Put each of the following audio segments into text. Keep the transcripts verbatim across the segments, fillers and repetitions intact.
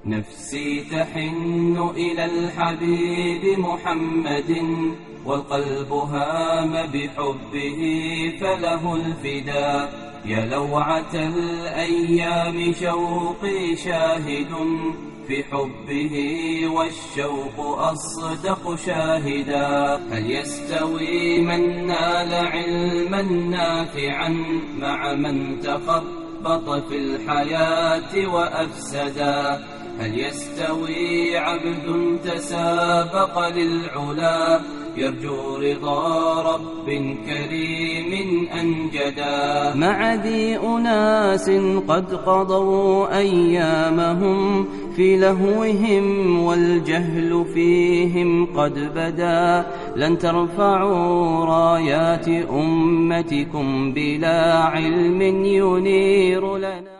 نفسي تحن إلى الحبيب محمد، والقلب هام بحبه فله الفداء. يا لوعة الأيام شوقي شاهد في حبه، والشوق أصدق شاهدا. هل يستوي من نال علما نافعا مع من تخبط في الحياة وأفسدا؟ هل يستوي عبد تسابق للعلا يرجو رضا رب كريم أنجدا، مع ذي أناس قد قضوا أيامهم في لهوهم والجهل فيهم قد بدا؟ لن ترفعوا رايات أمتكم بلا علم ينير لنا.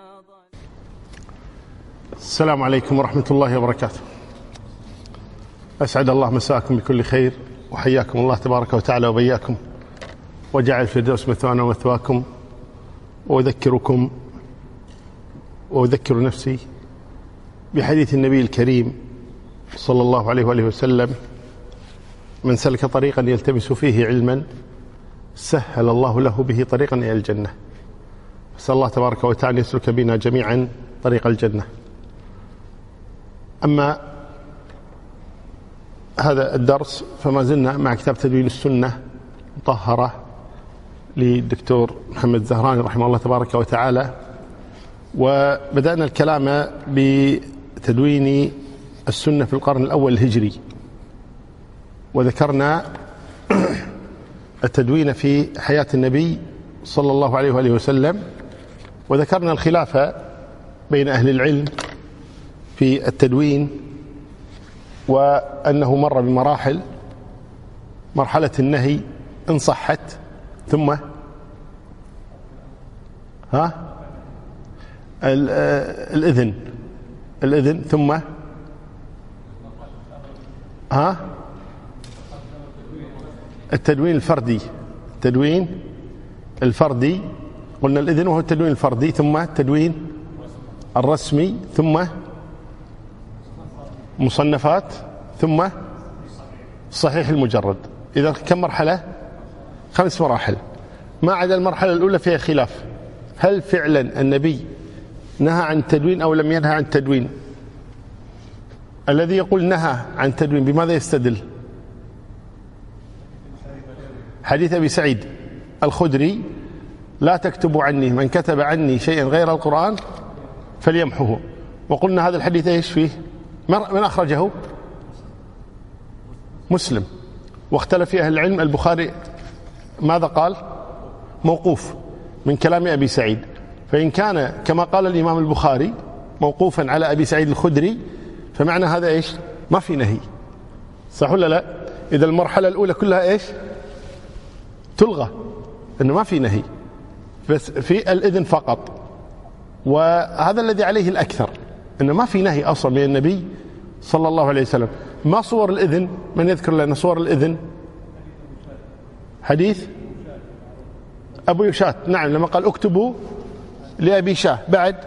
السلام عليكم ورحمة الله وبركاته. أسعد الله مساءكم بكل خير، وحياكم الله تبارك وتعالى وبياكم، وجعل الفردوس مثوانا ومثواكم. وأذكركم وأذكر نفسي بحديث النبي الكريم صلى الله عليه وآله وسلم: من سلك طريقا يلتمس فيه علما سهل الله له به طريقا إلى الجنة. أسأل الله تبارك وتعالى يسلك بنا جميعا طريق الجنة. أما هذا الدرس فما زلنا مع كتاب تدوين السنة مطهرة للدكتور محمد الزهراني رحمه الله تبارك وتعالى، وبدأنا الكلام بتدوين السنة في القرن الأول الهجري، وذكرنا التدوين في حياة النبي صلى الله عليه وآله وسلم، وذكرنا الخلاف بين أهل العلم في التدوين، وأنه مر بمراحل. مرحلة النهي إن صحت، ثم ها الإذن الإذن ثم ها التدوين الفردي التدوين الفردي قلنا الإذن وهو التدوين الفردي، ثم التدوين الرسمي، ثم مصنفات، ثم صحيح المجرد. إذا كم مرحلة؟ خمس مراحل. ما عدا المرحلة الأولى فيها خلاف، هل فعلا النبي نهى عن التدوين أو لم ينهى عن التدوين؟ الذي يقول نهى عن التدوين بماذا يستدل؟ حديث أبي سعيد الخدري: لا تكتبوا عني، من كتب عني شيئا غير القرآن فليمحوه. وقلنا هذا الحديث ايش فيه؟ من أخرجه؟ مسلم. واختلف فيه أهل العلم. البخاري ماذا قال؟ موقوف من كلام أبي سعيد. فإن كان كما قال الإمام البخاري موقوفا على أبي سعيد الخدري، فمعنى هذا ايش؟ ما في نهي، صح ولا لا؟ إذا المرحلة الأولى كلها ايش؟ تلغى، إنه ما في نهي، بس في الإذن فقط. وهذا الذي عليه الأكثر، إنه ما في نهي أصلا من النبي صلى الله عليه وسلم. ما صور الإذن؟ من يذكر لنا صور الإذن؟ حديث أبو يشات، نعم، لما قال اكتبوا لأبي شاه. بعد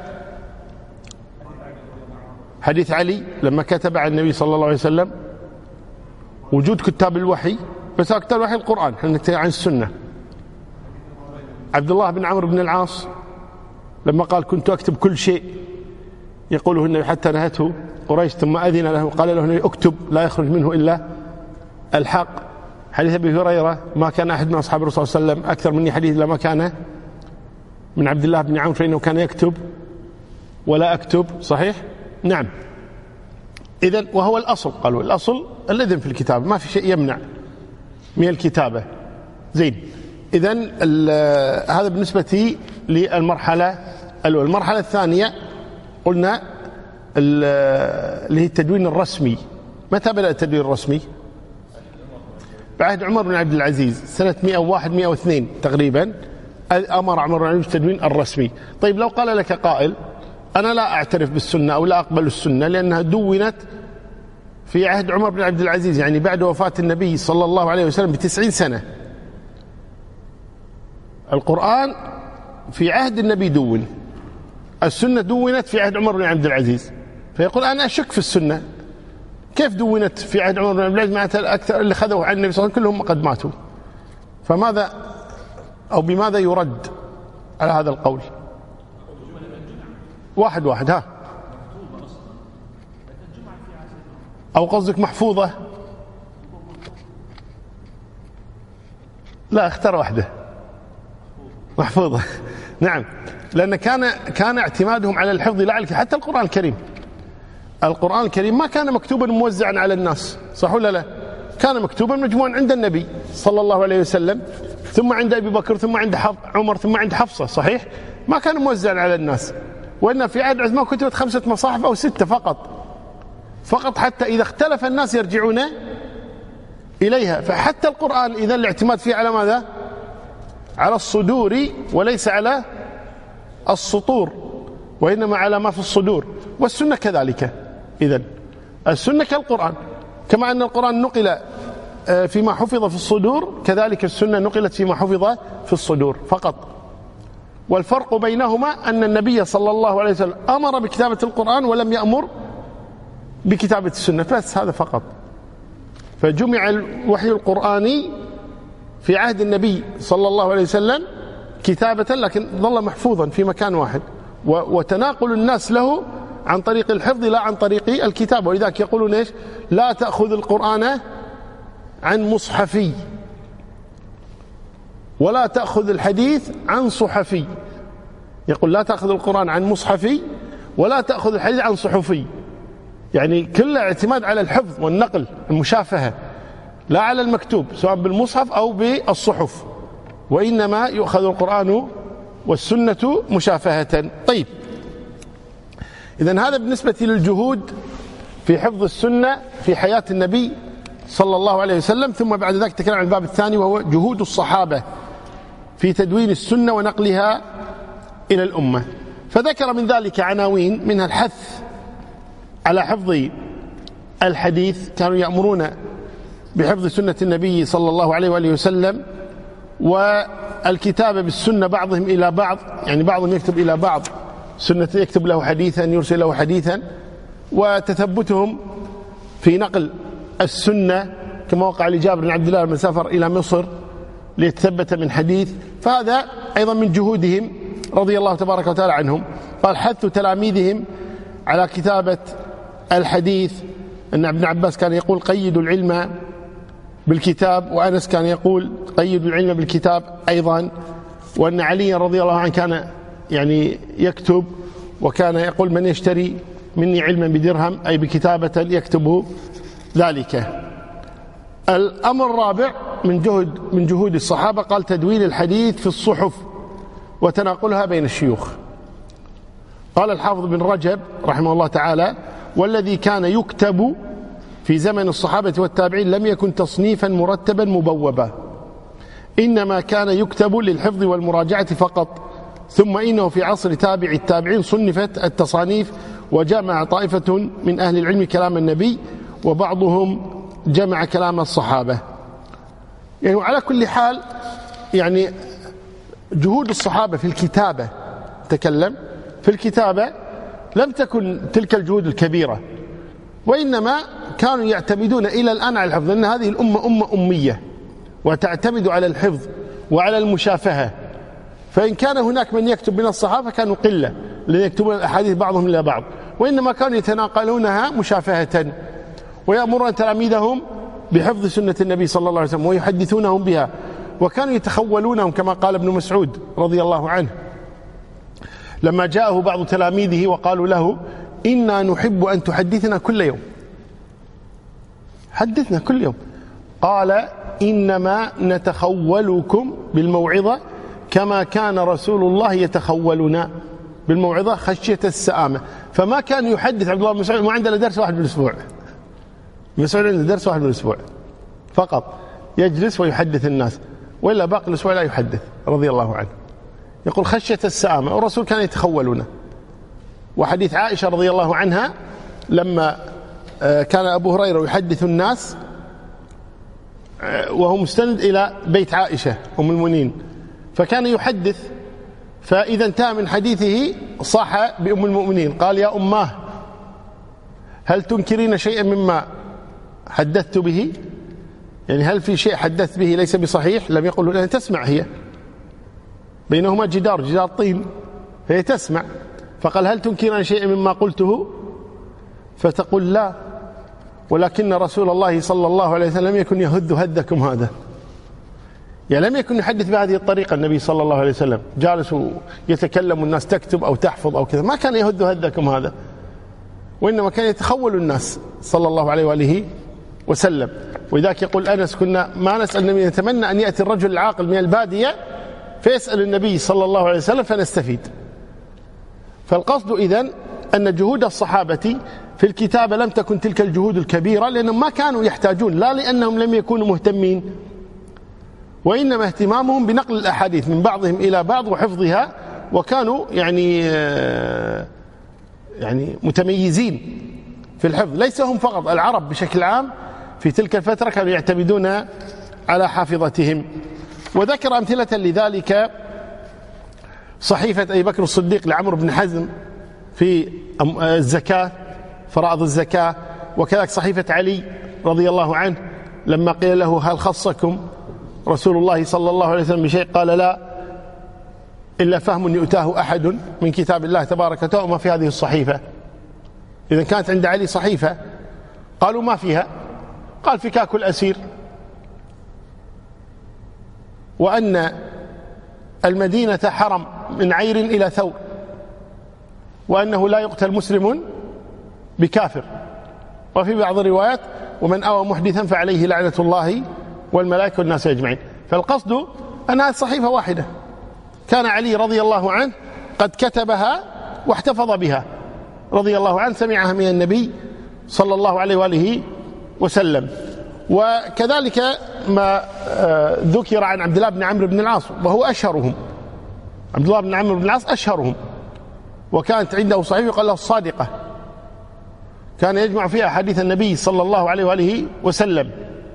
حديث علي لما كتب عن النبي صلى الله عليه وسلم. وجود كتاب الوحي، بس كتاب الوحي القرآن، احنا نتكلم عن السنة. عبد الله بن عمرو بن العاص لما قال كنت أكتب كل شيء يقوله النبي حتى نهته قريش، ثم أذن له قال له النبي اكتب لا يخرج منه إلا الحق. حديث أبي هريرة: ما كان أحد من أصحاب الرسول صلى الله عليه وسلم أكثر مني حديث لما كان من عبد الله بن عمرو فإنه كان يكتب ولا أكتب. صحيح؟ نعم. إذن وهو الأصل، قالوا الأصل الإذن في الكتاب، ما في شيء يمنع من الكتابة. زين. إذن هذا بالنسبة للمرحلة الأولى. المرحلة الثانية قلنا اللي هي التدوين الرسمي. متى بدأ التدوين الرسمي؟ بعد عمر بن عبد العزيز سنة مئة وواحد مئة واثنين تقريبا، أمر عمر بن عبد العزيز بالتدوين الرسمي. طيب لو قال لك قائل أنا لا أعترف بالسنة أو لا أقبل السنة لأنها دونت في عهد عمر بن عبد العزيز، يعني بعد وفاة النبي صلى الله عليه وسلم بتسعين سنة، القرآن في عهد النبي دون، السنة دونت في عهد عمر بن عبد العزيز، فيقول أنا أشك في السنة، كيف دونت في عهد عمر بن عبد العزيز معناتها الأكثر اللي خذوا عن النبي صلى الله عليه وسلم كلهم قد ماتوا، فماذا أو بماذا يرد على هذا القول؟ واحد واحد ها، أو قصدك محفوظة؟ لا، اختار واحدة، محفوظة. نعم، لأن كان كان اعتمادهم على الحفظ لا على حتى القرآن الكريم. القرآن الكريم ما كان مكتوبا موزعا على الناس، صح ولا لا؟ كان مكتوبا مجموعا عند النبي صلى الله عليه وسلم، ثم عند أبي بكر، ثم عند عمر، ثم عند حفصة، صحيح؟ ما كان موزعا على الناس. وإن في عهد عثمان كتبت خمسة مصاحف أو ستة فقط فقط، حتى إذا اختلف الناس يرجعون إليها. فحتى القرآن إذا الاعتماد فيه على ماذا؟ على الصدور وليس على السطور، وإنما على ما في الصدور. والسنة كذلك. إذن السنة كالقرآن، كما أن القرآن نقل فيما حفظ في الصدور، كذلك السنة نقلت فيما حفظ في الصدور فقط. والفرق بينهما أن النبي صلى الله عليه وسلم أمر بكتابة القرآن ولم يأمر بكتابة السنة، بس هذا فقط. فجمع الوحي القرآني في عهد النبي صلى الله عليه وسلم كتابة، لكن ظل محفوظا في مكان واحد، وتناقل الناس له عن طريق الحفظ لا عن طريق الكتابة. ولذلك يقولون إيش؟ لا تأخذ القرآن عن مصحفي، ولا تأخذ الحديث عن صحفي. يقول لا تأخذ القرآن عن مصحفي، ولا تأخذ الحديث عن صحفي، يعني كل اعتماد على الحفظ والنقل، المشافهة، لا على المكتوب سواء بالمصحف أو بالصحف، وإنما يؤخذ القرآن والسنة مشافهة. طيب، إذن هذا بالنسبة للجهود في حفظ السنة في حياة النبي صلى الله عليه وسلم. ثم بعد ذلك تكلم عن الباب الثاني، وهو جهود الصحابة في تدوين السنة ونقلها إلى الأمة. فذكر من ذلك عناوين، منها الحث على حفظ الحديث، كانوا يأمرون بحفظ سنة النبي صلى الله عليه وآله وسلم، والكتابة بالسنة بعضهم إلى بعض، يعني بعضهم يكتب إلى بعض سنة، يكتب له حديثا يرسل له حديثا، وتثبتهم في نقل السنة كما وقع لجابر بن عبد الله لما سافر إلى مصر ليتثبت من حديث. فهذا أيضا من جهودهم رضي الله تبارك وتعالى عنهم. قال حث تلاميذهم على كتابة الحديث، أن ابن عباس كان يقول قيدوا العلم بالكتاب، وأنس كان يقول قيدوا العلم بالكتاب أيضا، وأن علي رضي الله عنه كان يعني يكتب، وكان يقول من يشتري مني علما بدرهم، أي بكتابة يكتبه ذلك. الأمر الرابع من جهد من جهود الصحابة، قال تدوين الحديث في الصحف وتناقلها بين الشيوخ. قال الحافظ بن رجب رحمه الله تعالى: والذي كان يكتب في زمن الصحابة والتابعين لم يكن تصنيفا مرتبا مبوبا، إنما كان يكتب للحفظ والمراجعة فقط. ثم إنه في عصر تابع التابعين صنفت التصانيف، وجمع طائفة من أهل العلم كلام النبي، وبعضهم جمع كلام الصحابة. يعني على كل حال، يعني جهود الصحابة في الكتابة، تكلم في الكتابة، لم تكن تلك الجهود الكبيرة، وإنما كانوا يعتمدون إلى الآن على الحفظ، لأن هذه الأمة أمة أمية وتعتمد على الحفظ وعلى المشافهة. فإن كان هناك من يكتب من الصحابة كانوا قلة، لأن يكتبون الأحاديث بعضهم إلى بعض، وإنما كانوا يتناقلونها مشافهة، ويأمرون تلاميذهم بحفظ سنة النبي صلى الله عليه وسلم ويحدثونهم بها، وكانوا يتخولونهم كما قال ابن مسعود رضي الله عنه لما جاءه بعض تلاميذه وقالوا له: إنا نحب أن تحدثنا كل يوم، حدثنا كل يوم. قال: إنما نتخولكم بالموعظة كما كان رسول الله يتخولنا بالموعظة خشية السآمة. فما كان يحدث عبد الله بن مسعود، ما عنده درس واحد بالأسبوع، مسعود عنده درس واحد بالأسبوع فقط، يجلس ويحدث الناس، وإلا باقي الأسبوع لا يحدث رضي الله عنه. يقول خشية السآمة، والرسول كان يتخولنا. وحديث عائشة رضي الله عنها لما كان أبو هريرة يحدث الناس وهو مستند إلى بيت عائشة أم المؤمنين، فكان يحدث، فإذا انتهى من حديثه صاح بأم المؤمنين قال: يا أماه هل تنكرين شيئا مما حدثت به؟ يعني هل في شيء حدثت به ليس بصحيح؟ لم يقل لها تسمع، هي بينهما جدار جدار طين فهي تسمع. فقال هل تنكرين شيئا مما قلته؟ فتقول لا، ولكن رسول الله صلى الله عليه وسلم لم يكن يهد هدكم هذا، يعني لم يكن يحدث بهذه الطريقة. النبي صلى الله عليه وسلم جالس يتكلم والناس تكتب أو تحفظ أو كذا، ما كان يهد هدكم هذا، وإنما كان يتخول الناس صلى الله عليه وآله وسلم. وذاك يقول أنس كنا ما نسأل النبي، نتمنى أن يأتي الرجل العاقل من البادية فيسأل النبي صلى الله عليه وسلم فنستفيد. فالقصد إذن أن جهود الصحابة في الكتابة لم تكن تلك الجهود الكبيرة، لأنهم ما كانوا يحتاجون، لا لأنهم لم يكونوا مهتمين، وإنما اهتمامهم بنقل الأحاديث من بعضهم إلى بعض وحفظها، وكانوا يعني يعني متميزين في الحفظ. ليس هم فقط، العرب بشكل عام في تلك الفترة كانوا يعتمدون على حافظتهم. وذكر أمثلة لذلك صحيفة أبي بكر الصديق لعمرو بن حزم في الزكاة، فرائض الزكاة، وكذلك صحيفة علي رضي الله عنه لما قيل له هل خصكم رسول الله صلى الله عليه وسلم بشيء؟ قال لا، إلا فهم يؤتاه أحد من كتاب الله تبارك وتعالى وما في هذه الصحيفة. إذا كانت عند علي صحيفة، قالوا ما فيها، قال فكاك الأسير، وأن المدينة حرم من عير إلى ثور، وأنه لا يقتل مسلم بكافر، وفي بعض الروايات ومن أوى محدثا فعليه لعنة الله والملائكة والناس أجمعين. فالقصد أنها صحيفة واحدة كان علي رضي الله عنه قد كتبها واحتفظ بها رضي الله عنه، سمعها من النبي صلى الله عليه وآله وسلم. وكذلك ما ذكر عن عبد الله بن عمرو بن العاص وهو أشهرهم، عبد الله بن عمرو بن العاص أشهرهم، وكانت عنده صحيفة يقال له الصادقة، كان يجمع فيها حديث النبي صلى الله عليه وآله وسلم.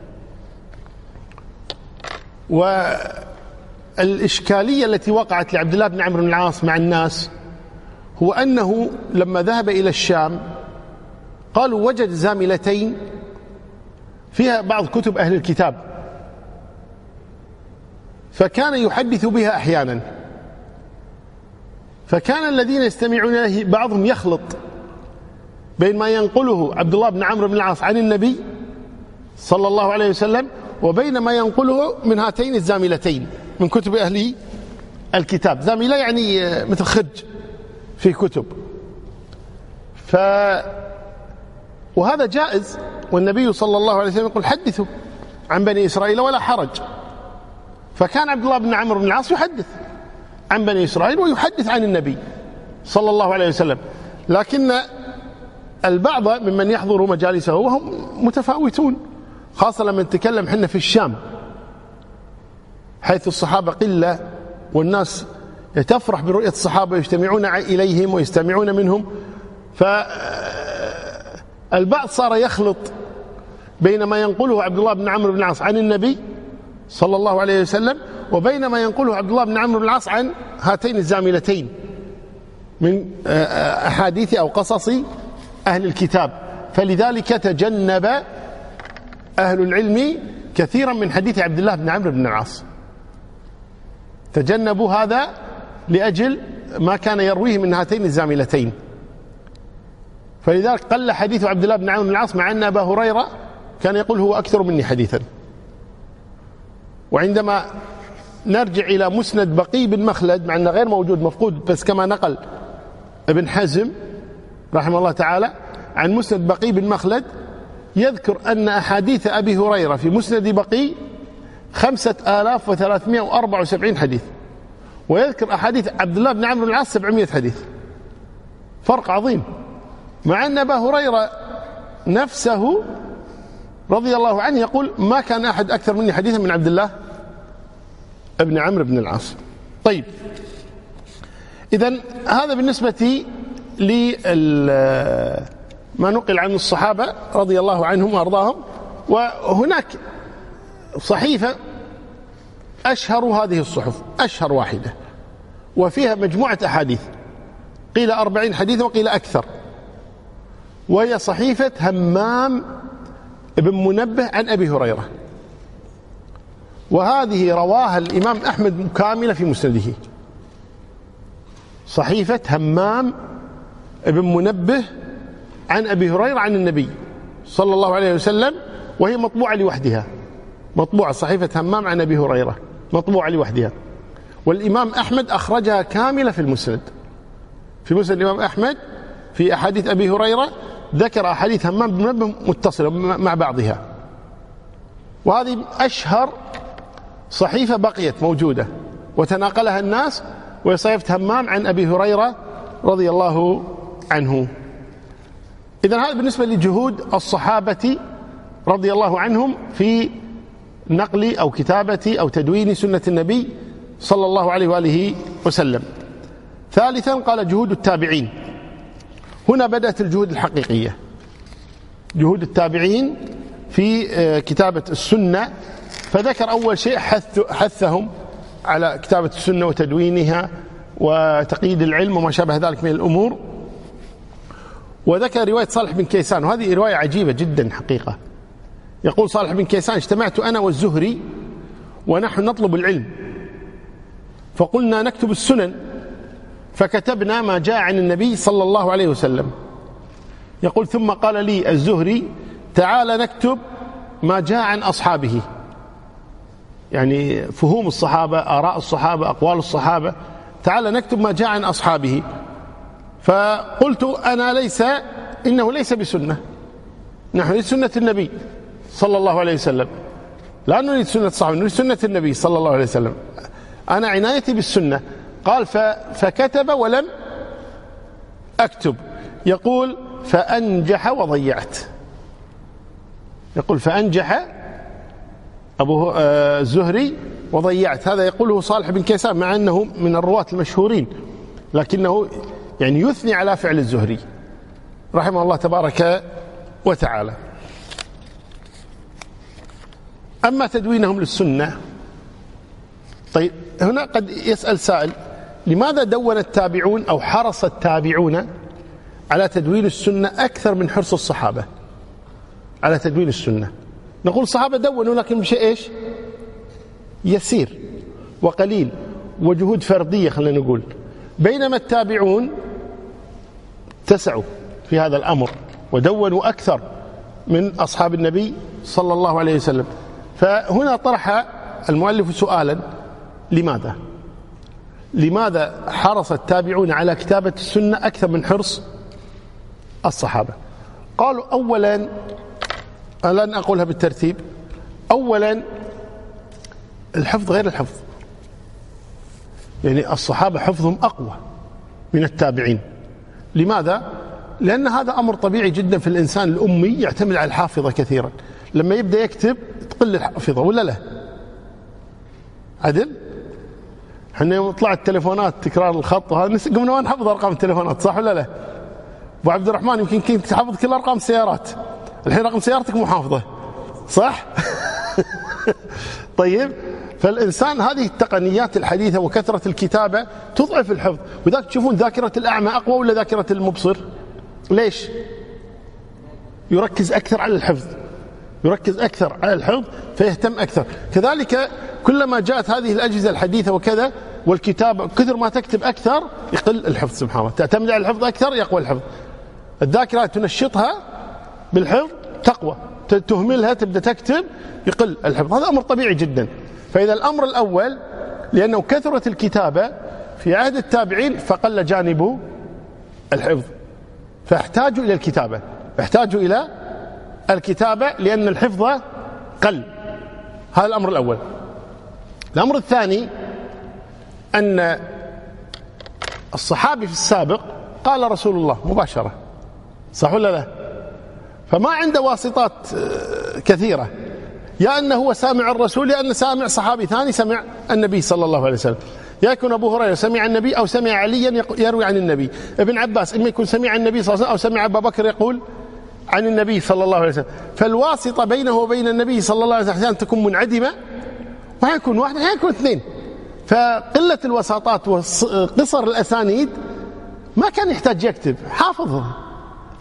والإشكالية التي وقعت لعبد الله بن عمرو بن العاص مع الناس هو أنه لما ذهب إلى الشام قالوا وجد زاملتين فيها بعض كتب أهل الكتاب، فكان يحدث بها أحيانا، فكان الذين يستمعون إليه بعضهم يخلط بين ما ينقله عبد الله بن عمرو بن العاص عن النبي صلى الله عليه وسلم وبين ما ينقله من هاتين الزاملتين من كتب أهل الكتاب. زاملة يعني مثل خرج في كتب، ف وهذا جائز، والنبي صلى الله عليه وسلم يقول حدثوا عن بني إسرائيل ولا حرج. فكان عبد الله بن عمرو بن العاص يحدث عن بني إسرائيل ويحدث عن النبي صلى الله عليه وسلم، لكن البعض ممن يحضر مجالسه وهم متفاوتون، خاصة لما نتكلم حنا في الشام حيث الصحابة قلة والناس تفرح برؤية الصحابة ويجتمعون إليهم ويستمعون منهم، فالبعض صار يخلط بين ما ينقله عبد الله بن عمرو بن العاص عن النبي صلى الله عليه وسلم وبين ما ينقله عبد الله بن عمرو بن العاص عن هاتين الزاملتين من أحاديث أو قصص أهل الكتاب. فلذلك تجنب أهل العلم كثيرا من حديث عبد الله بن عمرو بن العاص، تجنبوا هذا لأجل ما كان يرويه من هاتين الزاملتين. فلذلك قل حديث عبد الله بن عمرو بن العاص، مع أن أبا هريرة كان يقول هو أكثر مني حديثا. وعندما نرجع إلى مسند بقي بن مخلد، مع أنه غير موجود مفقود، بس كما نقل ابن حزم رحمه الله تعالى عن مسند بقي بن مخلد، يذكر أن أحاديث أبي هريرة في مسند بقي خمسة آلاف وثلاثمائة وأربعة وسبعين حديث، ويذكر أحاديث عبد الله بن عمرو بن العاص سبعمائة حديث، فرق عظيم. مع أن أبا هريرة نفسه رضي الله عنه يقول ما كان أحد أكثر مني حديثا من عبد الله بن عمرو بن العاص. طيب، إذن هذا بالنسبة لما نقل عن الصحابة رضي الله عنهم وأرضاهم. وهناك صحيفة أشهر هذه الصحف، أشهر واحدة، وفيها مجموعة أحاديث، قيل أربعين حديث وقيل أكثر، وهي صحيفة همام بن منبه عن أبي هريرة، وهذه رواها الإمام أحمد كاملة في مسنده. صحيفة همام بن منبه عن أبي هريرة عن النبي صلى الله عليه وسلم، وهي مطبوعة لوحدها، مطبوعة صحيفة همام عن أبي هريرة مطبوعة لوحدها. والإمام أحمد أخرجها كاملة في المسند، في مسند الإمام أحمد في أحاديث أبي هريرة ذكر أحاديث همام بن منبه متصلة مع بعضها، وهذه أشهر صحيفة بقيت موجودة وتناقلها الناس، وهي صحيفة همام عن أبي هريرة رضي الله عنه. إذن هذا بالنسبة لجهود الصحابة رضي الله عنهم في نقل أو كتابة أو تدوين سنة النبي صلى الله عليه وآله وسلم. ثالثا قال جهود التابعين. هنا بدأت الجهود الحقيقية، جهود التابعين في كتابة السنة. فذكر أول شيء حث حثهم على كتابة السنة وتدوينها وتقييد العلم وما شابه ذلك من الأمور. وذكر رواية صالح بن كيسان، وهذه رواية عجيبة جدا حقيقة. يقول صالح بن كيسان: اجتمعت أنا والزهري ونحن نطلب العلم، فقلنا نكتب السنن، فكتبنا ما جاء عن النبي صلى الله عليه وسلم. يقول: ثم قال لي الزهري: تعال نكتب ما جاء عن أصحابه، يعني فهوم الصحابة، آراء الصحابة، أقوال الصحابة، تعال نكتب ما جاء عن أصحابه. فقلت أنا ليس إنه ليس بسنة، نحن نريد سنة النبي صلى الله عليه وسلم، لا نريد سنة الصحابة، نريد سنة النبي صلى الله عليه وسلم، أنا عنايتي بالسنة. قال: فكتب ولم أكتب. يقول: فأنجح وضيعت. يقول: فأنجح أبو الزهري وضيعت. هذا يقوله صالح بن كيسان مع أنه من الرواة المشهورين، لكنه يعني يثني على فعل الزهري رحمه الله تبارك وتعالى. أما تدوينهم للسنة، طيب هنا قد يسأل سائل: لماذا دون التابعون أو حرص التابعون على تدوين السنة أكثر من حرص الصحابة على تدوين السنة؟ نقول الصحابة دونوا لكن بشيء إيش؟ يسير وقليل وجهود فردية خلينا نقول، بينما التابعون اتسعوا في هذا الأمر ودونوا أكثر من أصحاب النبي صلى الله عليه وسلم. فهنا طرح المؤلف سؤالا: لماذا؟ لماذا حرص التابعون على كتابة السنة أكثر من حرص الصحابة؟ قالوا: أولا، لن أقولها بالترتيب، أولا الحفظ غير الحفظ، يعني الصحابة حفظهم أقوى من التابعين. لماذا؟ لأن هذا أمر طبيعي جدا في الإنسان الأمي يعتمد على الحافظة كثيرا، لما يبدأ يكتب تقل الحافظة ولا لا؟ عدل؟ احنا يوم طلعت التليفونات تكرار الخط وهذا قمنا ما نحفظ أرقام التليفونات، صح ولا لا؟ أبو عبد الرحمن يمكن كنت تحفظ كل أرقام السيارات، الحين رقم سيارتك مو حافظه، صح؟ طيب، فالإنسان هذه التقنيات الحديثة وكثرة الكتابة تضعف الحفظ، وذاك تشوفون ذاكرة الأعمى أقوى ولا ذاكرة المبصر؟ ليش؟ يركز أكثر على الحفظ، يركز أكثر على الحفظ فيهتم أكثر. كذلك كلما جاءت هذه الأجهزة الحديثة وكذا والكتابة كثر ما تكتب أكثر يقل الحفظ، سبحان الله، تعتمد على الحفظ أكثر يقوى الحفظ. الذاكرة تنشطها بالحفظ تقوى، تهملها تبدأ تكتب يقل الحفظ، هذا أمر طبيعي جدا. فإذا الأمر الأول لأنه كثرة الكتابة في عهد التابعين فقل جانب الحفظ، فاحتاجوا إلى الكتابة، احتاجوا إلى الكتابة لأن الحفظ قل. هذا الأمر الأول. الأمر الثاني أن الصحابي في السابق قال رسول الله مباشرة، صح ولا لا؟ فما عنده واسطات كثيرة، يا أنه هو سامع الرسول يا أنه سامع صحابي ثاني سمع النبي صلى الله عليه وسلم. يكون أبو هريرة سمع النبي أو سمع عليا يروي عن النبي، ابن عباس إما يكون سمع النبي صلى الله عليه وسلم أو سمع أبا بكر يقول عن النبي صلى الله عليه وسلم. فالواسطة بينه وبين النبي صلى الله عليه وسلم أحيانا تكون منعدمة وحيكون واحد حيكون اثنين، فقلة الوساطات وقصر الأسانيد ما كان يحتاج يكتب، حافظها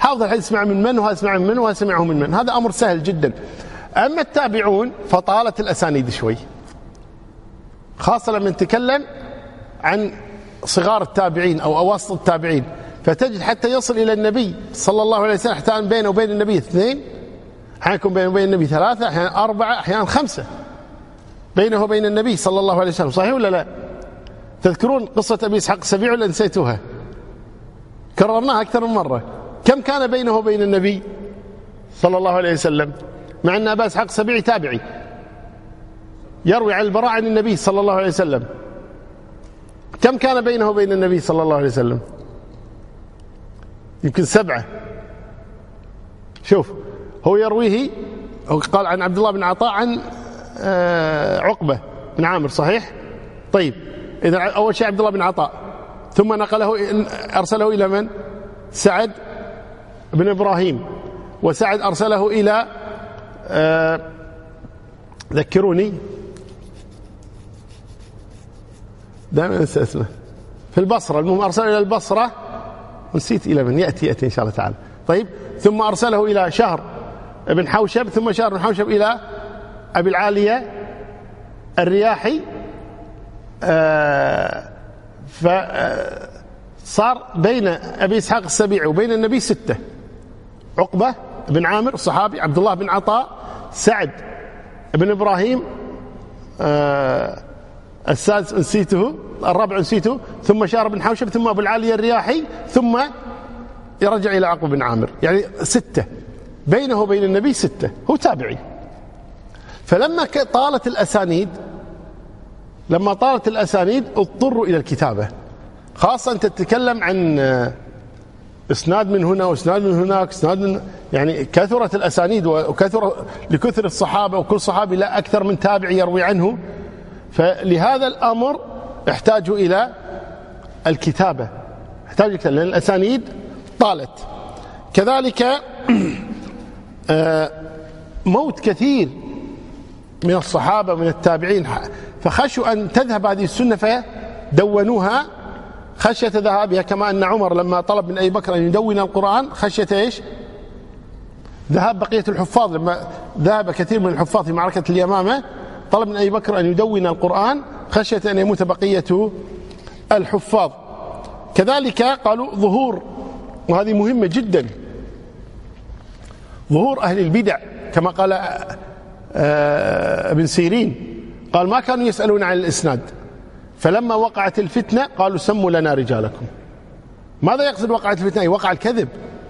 حافظ الحديث سمع من من وهذا سمع من من وهذا سمعه من من، هذا أمر سهل جدا. أما التابعون فطالت الأسانيد شوي، خاصة لما نتكلم عن صغار التابعين أو أواسط التابعين، فتجد حتى يصل إلى النبي صلى الله عليه وسلم حتى بينه وبين النبي اثنين، أحيانا يكون بينه وبين النبي ثلاثة، أحيانا أربعة، أحيانا خمسة بينه وبين النبي صلى الله عليه وسلم. صحيح ولا لا؟ تذكرون قصة أبي إسحاق السبيعي ولا نسيتوها؟ كررناها أكثر من مرة. كم كان بينه وبين النبي صلى الله عليه وسلم؟ مع أن أبا إسحاق السبيعي تابعي يروي عن البراء عن النبي صلى الله عليه وسلم، كم كان بينه وبين النبي صلى الله عليه وسلم؟ يمكن سبعة. شوف، هو يرويه، قال عن عبد الله بن عطاء عن عقبة بن عامر، صحيح؟ طيب، إذا أول شيء عبد الله بن عطاء، ثم نقله أرسله إلى من؟ سعد بن إبراهيم، وسعد أرسله إلى آه ذكروني دائما أنسى اسمه، في البصرة، المهم أرسله إلى البصرة، ونسيت إلى من، يأتي يأتي إن شاء الله تعالى. طيب، ثم أرسله إلى شهر بن حوشب، ثم شهر بن حوشب إلى أبي العالية الرياحي، آه فصار بين أبي إسحاق السبيعي وبين النبي ستة: عقبة بن عامر الصحابي، عبد الله بن عطاء، سعد بن إبراهيم، آه السادس نسيته، الرابع نسيته، ثم شهر بن حوشب، ثم أبو العالية الرياحي، ثم يرجع إلى عقبة بن عامر. يعني ستة بينه وبين النبي ستة، هو تابعي. فلما طالت الأسانيد لما طالت الأسانيد اضطروا إلى الكتابة، خاصة أنت تتكلم عن إسناد من هنا وإسناد من هناك، إسناد من، يعني كثرت الأسانيد وكثر لكثر الصحابة، وكل صحابي لا أكثر من تابعي يروي عنه، فلهذا الأمر احتاجوا إلى الكتابة، احتاجوا لأن الأسانيد طالت. كذلك موت كثير من الصحابة من التابعين، فخشوا أن تذهب هذه السنة فدونوها خشية ذهابها، كما أن عمر لما طلب من أبي بكر أن يدون القرآن خشية إيش؟ ذهاب بقية الحفاظ. لما ذهب كثير من الحفاظ في معركة اليمامة طلب من أبي بكر أن يدون القرآن خشية أن يموت بقية الحفاظ. كذلك قالوا ظهور، وهذه مهمة جدا، ظهور أهل البدع، كما قال ابن سيرين، قال ما كانوا يسألون عن الإسناد، فلما وقعت الفتنة قالوا سموا لنا رجالكم. ماذا يقصد وقعت الفتنة؟ وقع الكذب،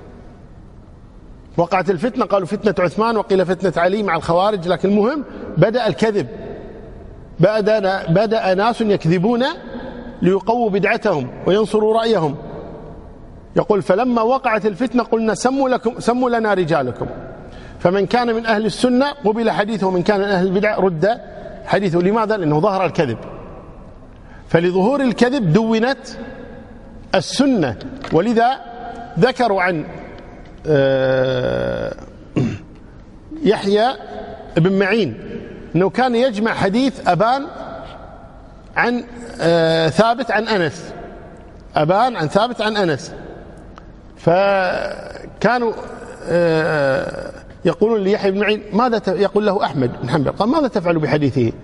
وقعت الفتنة، قالوا فتنة عثمان وقيل فتنة علي مع الخوارج، لكن المهم بدأ الكذب، بدأ, بدأ ناس يكذبون ليقووا بدعتهم وينصروا رأيهم. يقول فلما وقعت الفتنة قلنا سموا, لكم سموا لنا رجالكم، فمن كان من أهل السنة قبل حديثه، ومن كان من أهل البدع رد حديثه. لماذا؟ لأنه ظهر الكذب، فلظهور الكذب دونت السنة. ولذا ذكروا عن يحيى بن معين أنه كان يجمع حديث أبان عن ثابت عن أنس، أبان عن ثابت عن أنس، فكانوا يقولون ليحيى بن معين ماذا يقول له أحمد بن حنبل، قال ماذا تفعل بحديثه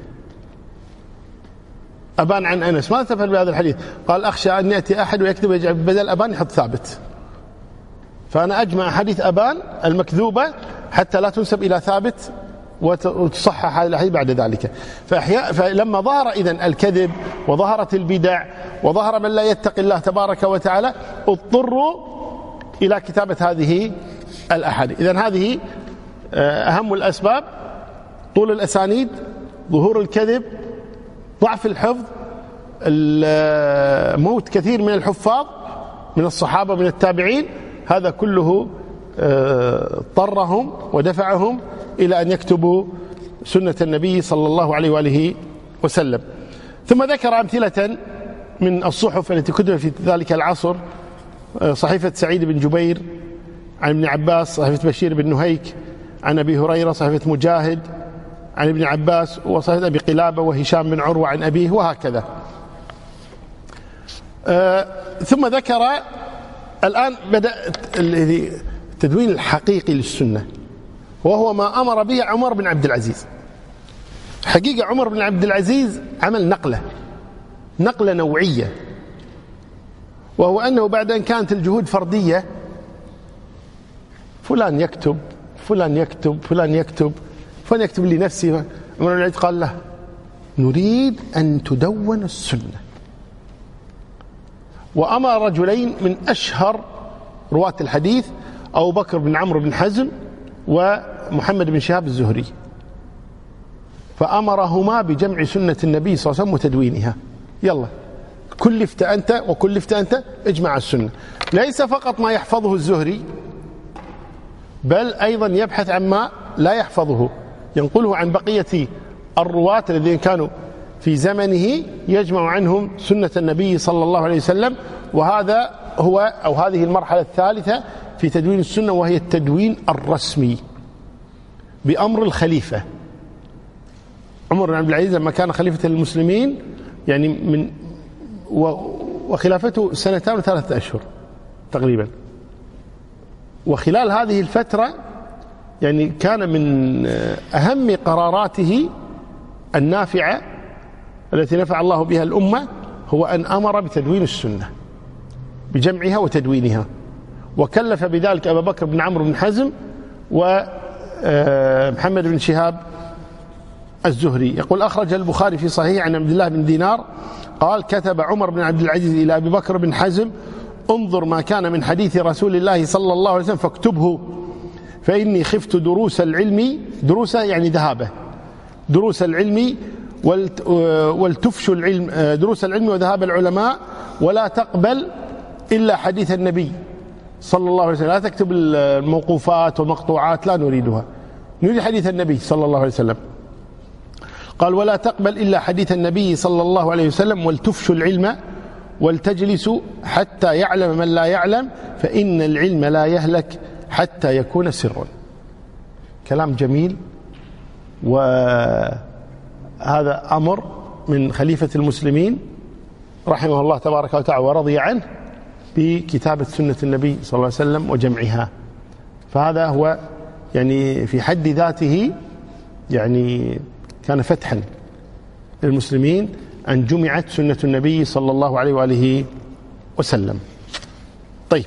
أبان عن أنس، ماذا تفعل بهذا الحديث؟ قال أخشى أن يأتي أحد ويكتب ويجعل بدل أبان يحط ثابت، فأنا أجمع حديث أبان المكذوبة حتى لا تنسب إلى ثابت وتصحح هذا الحديث بعد ذلك. فأحياء فلما ظهر إذن الكذب وظهرت البدع وظهر من لا يتقي الله تبارك وتعالى اضطروا إلى كتابة هذه الأحاديث. إذن هذه أهم الأسباب: طول الأسانيد، ظهور الكذب، ضعف الحفظ، موت كثير من الحفاظ من الصحابة من التابعين. هذا كله اضطرهم ودفعهم إلى أن يكتبوا سنة النبي صلى الله عليه وآله وسلم. ثم ذكر أمثلة من الصحف التي كتبت في ذلك العصر: صحيفة سعيد بن جبير عن ابن عباس، صحيفة بشير بن نهيك عن أبي هريرة، صحيفة مجاهد عن ابن عباس، وصحيفة أبي قلابة وهشام بن عروة عن أبيه، وهكذا. ثم ذكر الآن بدأت التدوين الحقيقي للسنة، وهو ما أمر به عمر بن عبد العزيز. حقيقة عمر بن عبد العزيز عمل نقلة نقلة نوعية، وهو أنه بعد أن كانت الجهود فردية، فلان يكتب فلان يكتب فلان يكتب فلان يكتب لنفسه، عمر بن العزيز قال له نريد أن تدون السنة، وأمر رجلين من أشهر رواة الحديث، أبو بكر بن عمرو بن حزم ومحمد بن شهاب الزهري، فأمرهما بجمع سنة النبي صلى الله عليه وسلم وتدوينها. يلا كلفت أنت وكلفت أنت اجمع السنة. ليس فقط ما يحفظه الزهري، بل أيضا يبحث عن ما لا يحفظه، ينقله عن بقية الرواة الذين كانوا في زمنه، يجمع عنهم سنة النبي صلى الله عليه وسلم. وهذا هو أو هذه المرحلة الثالثة في تدوين السنة، وهي التدوين الرسمي بأمر الخليفة. عمر بن عبد العزيز لما كان خليفة للمسلمين، يعني من وخلافته سنتان وثلاثة أشهر تقريبا، وخلال هذه الفترة يعني كان من أهم قراراته النافعة التي نفع الله بها الأمة هو أن أمر بتدوين السنة، بجمعها وتدوينها، وكلف بذلك أبا بكر بن عمرو بن حزم ومحمد بن شهاب الزهري. يقول أخرج البخاري في صحيح عن عبد الله بن دينار قال كتب عمر بن عبد العزيز إلى أبي بكر بن حزم انظر ما كان من حديث رسول الله صلى الله عليه وسلم فاكتبه، فإني خفت دروس العلم، دروسه يعني ذهابه، دروس العلم والتفش العلم، دروس العلم وذهاب العلماء، ولا تقبل إلا حديث النبي صلى الله عليه وسلم. لا تكتب الموقوفات والمقطوعات، لا نريدها، نريد حديث النبي صلى الله عليه وسلم. قال ولا تقبل إلا حديث النبي صلى الله عليه وسلم، ولتفشوا العلم ولتجلسوا حتى يعلم من لا يعلم، فإن العلم لا يهلك حتى يكون سرا. كلام جميل، وهذا أمر من خليفة المسلمين رحمه الله تبارك وتعالى ورضي عنه بكتابة سنة النبي صلى الله عليه وسلم وجمعها. فهذا هو يعني في حد ذاته يعني كان فتحا للمسلمين أن جمعت سنة النبي صلى الله عليه وآله وسلم. طيب،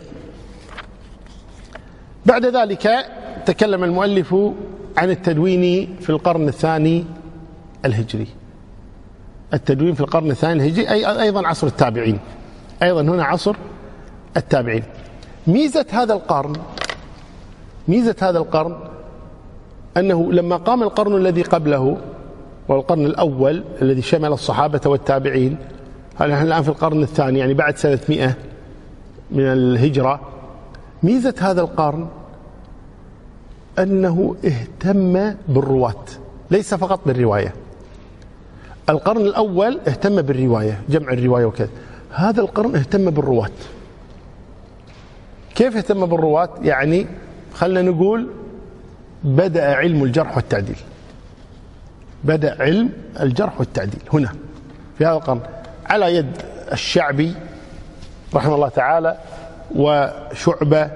بعد ذلك تكلم المؤلف عن التدوين في القرن الثاني الهجري. التدوين في القرن الثاني الهجري أي أيضا عصر التابعين، أيضا هنا عصر التابعين. ميزة هذا القرن ميزة هذا القرن أنه لما قام القرن الذي قبله والقرن الأول الذي شمل الصحابة والتابعين، هل نحن الآن في القرن الثاني يعني بعد سنة مئة من الهجرة. ميزة هذا القرن أنه اهتم بالرواة ليس فقط بالرواية. القرن الأول اهتم بالرواية، جمع الرواية وكذا. هذا القرن اهتم بالرواة. كيف اهتم بالرواة؟ يعني خلنا نقول بدأ علم الجرح والتعديل، بدأ علم الجرح والتعديل هنا في هذا القرن على يد الشعبي رحمه الله تعالى وشعبة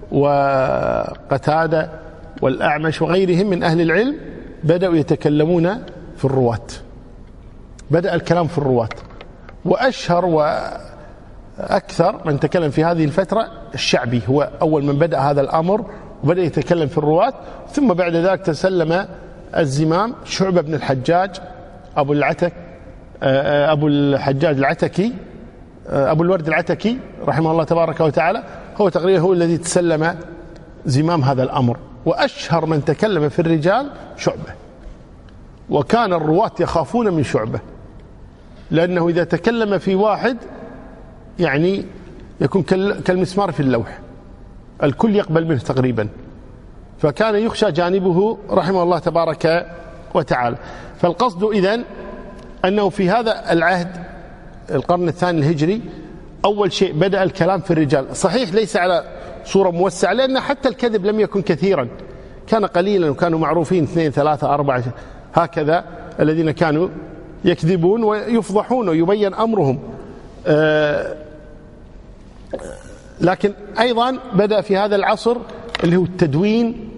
وقتادة والأعمش وغيرهم من أهل العلم. بدأوا يتكلمون في الرواة، بدأ الكلام في الرواة. وأشهر وأكثر من تكلم في هذه الفترة الشعبي، هو أول من بدأ هذا الأمر وبدأ يتكلم في الرواة. ثم بعد ذلك تسلم الزمام شعبة بن الحجاج أبو العتك أبو الحجاج العتكي أبو الورد العتكي رحمه الله تبارك وتعالى، هو تقريبا هو الذي تسلم زمام هذا الأمر. وأشهر من تكلم في الرجال شعبة، وكان الرواة يخافون من شعبة، لأنه إذا تكلم في واحد يعني يكون كالمسمار في اللوح، الكل يقبل منه تقريبا، فكان يخشى جانبه رحمه الله تبارك وتعالى. فالقصد إذن أنه في هذا العهد القرن الثاني الهجري أول شيء بدأ الكلام في الرجال، صحيح ليس على صورة موسعة، لأن حتى الكذب لم يكن كثيرا، كان قليلا، وكانوا معروفين اثنين ثلاثة أربعة هكذا الذين كانوا يكذبون ويفضحون ويبين أمرهم. آه لكن أيضا بدأ في هذا العصر اللي هو التدوين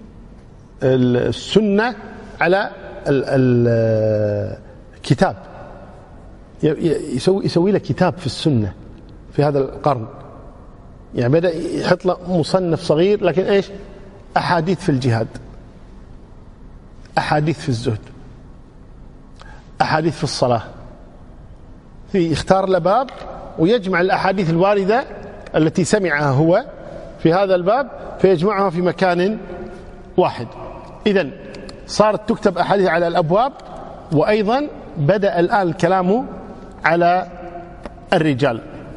السنة على الكتاب، يسوي يسوي له كتاب في السنة في هذا القرن. يعني بدأ يحط له مصنف صغير، لكن إيش؟ أحاديث في الجهاد، أحاديث في الزهد، أحاديث في الصلاة، في يختار له باب ويجمع الأحاديث الواردة التي سمعها هو في هذا الباب فيجمعها في مكان واحد. إذن صارت تكتب أحاديث على الأبواب، وأيضا بدأ الآن الكلام على الرجال.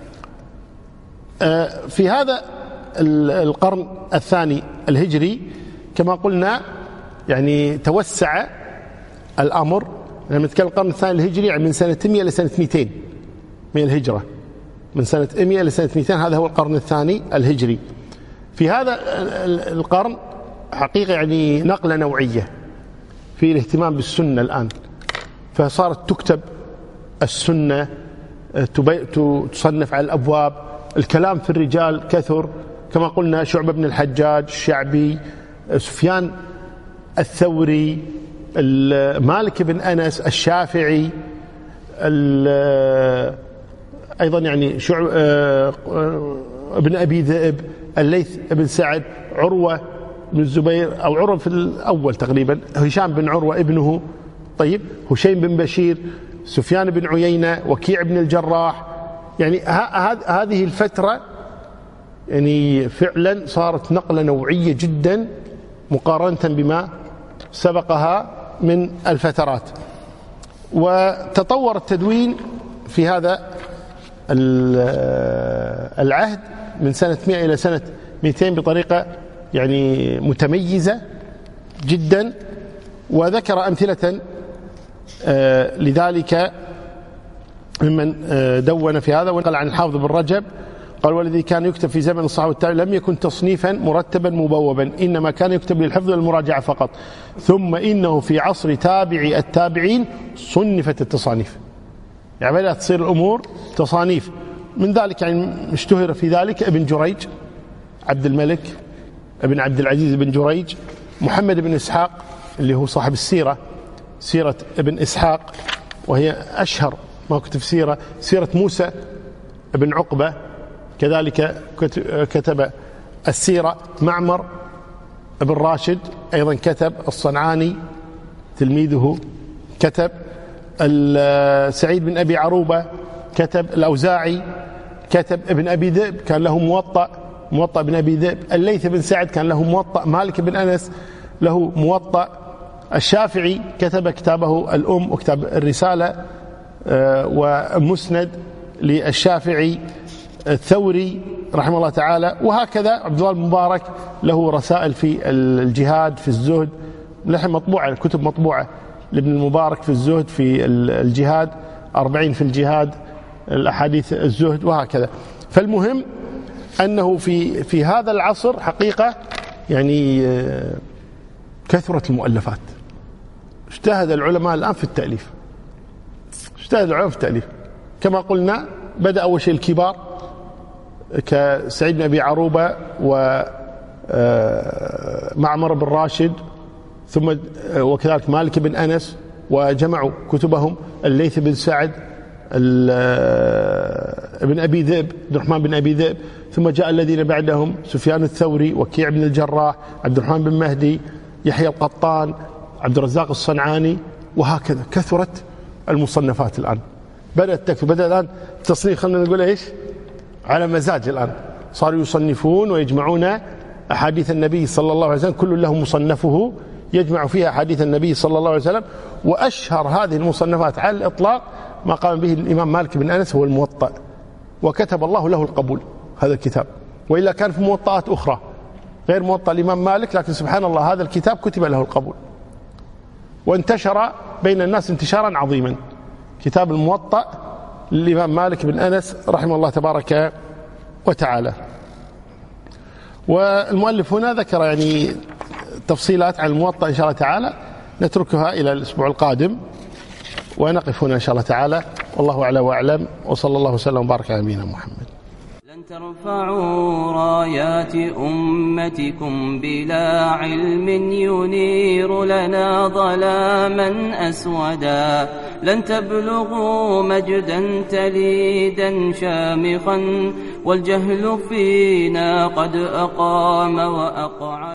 في هذا القرن الثاني الهجري كما قلنا يعني توسع الأمر. لما نتكلم القرن الثاني الهجري يعني من سنة مئة إلى سنة مئتين من الهجرة، من سنة مئة إلى سنة مئتين، هذا هو القرن الثاني الهجري. في هذا القرن حقيقة يعني نقلة نوعية في الاهتمام بالسنة الآن، فصارت تكتب السنة، تصنف على الأبواب، الكلام في الرجال كثر كما قلنا، شعبة بن الحجاج، الشعبي، سفيان الثوري، مالك بن أنس، الشافعي، أيضا يعني شعب ابن أبي ذئب، الليث بن سعد، عروة بن الزبير أو عروة في الأول تقريبا، هشام بن عروة ابنه، طيب هشيم بن بشير، سفيان بن عيينة، وكيع بن الجراح. يعني هذه الفترة يعني فعلا صارت نقلة نوعية جدا مقارنة بما سبقها من الفترات. وتطور التدوين في هذا العهد من سنة مئة إلى سنة مئتين بطريقة يعني متميزة جدا، وذكر أمثلة لذلك ممن دون في هذا. ونقل عن الحافظ بن رجب قال: والذي كان يكتب في زمن الصحابة والتابعين لم يكن تصنيفا مرتبا مبوبا، إنما كان يكتب للحفظ والمراجعة فقط، ثم إنه في عصر تابعي التابعين صنفت التصانيف. يعني بدأت تصير الأمور تصانيف. من ذلك يعني اشتهر في ذلك ابن جريج، عبد الملك ابن عبد العزيز بن جريج، محمد بن إسحاق اللي هو صاحب السيرة، سيرة ابن إسحاق، وهي أشهر ما كتب سيرة، سيرة موسى بن عقبة كذلك كتب السيرة، معمر بن راشد أيضا كتب، الصنعاني تلميذه كتب، سعيد بن أبي عروبة كتب، الأوزاعي كتب، ابن أبي ذئب كان له موطأ، موطأ بن أبي ذئب، الليث بن سعد كان له موطأ، مالك بن أنس له موطأ، الشافعي كتب كتابه الأم وكتاب الرسالة ومسند للشافعي، الثوري رحمه الله تعالى، وهكذا عبد الله المبارك له رسائل في الجهاد، في الزهد، لحم مطبوعة، كتب مطبوعة لابن المبارك في الزهد، في الجهاد، أربعين في الجهاد، الأحاديث الزهد، وهكذا. فالمهم أنه في في هذا العصر حقيقة يعني كثرة المؤلفات. اجتهد العلماء الآن في التأليف، اجتهد العلماء في التأليف كما قلنا. بدأ أول شيء الكبار كسعيد بن أبي عروبة ومعمر بن راشد، ثم وكذلك مالك بن أنس، وجمعوا كتبهم، الليث بن سعد، ابن أبي ذئب، عبد الرحمن بن أبي ذئب، ثم جاء الذين بعدهم، سفيان الثوري، وكيع بن الجراح، عبد الرحمن بن مهدي، يحيى القطان، عبد الرزاق الصنعاني، وهكذا كثرت المصنفات الآن. بدأت تكثر، بدأ الآن التصنيف خلينا نقول إيش على مزاج. الآن صاروا يصنفون ويجمعون أحاديث النبي صلى الله عليه وسلم، كل له مصنفه يجمع فيها أحاديث النبي صلى الله عليه وسلم. وأشهر هذه المصنفات على الإطلاق ما قام به الإمام مالك بن أنس هو الموطأ، وكتب الله له القبول هذا الكتاب، وإلا كان في موطئات أخرى غير موطأ الإمام مالك، لكن سبحان الله هذا الكتاب كتب له القبول، وانتشر بين الناس انتشارا عظيما، كتاب الموطأ للإمام مالك بن أنس رحمه الله تبارك وتعالى. والمؤلف هنا ذكر يعني تفصيلات عن الموطأ إن شاء الله تعالى، نتركها إلى الأسبوع القادم، ونقف هنا إن شاء الله تعالى، والله أعلى وأعلم، وصلى الله وسلم وبارك على نبينا محمد. لن ترفعوا رايات أمتكم بلا علم ينير لنا ظلاما أسودا. لن تبلغوا مجدا تليدا شامخا والجهل فينا قد أقام وأقعد.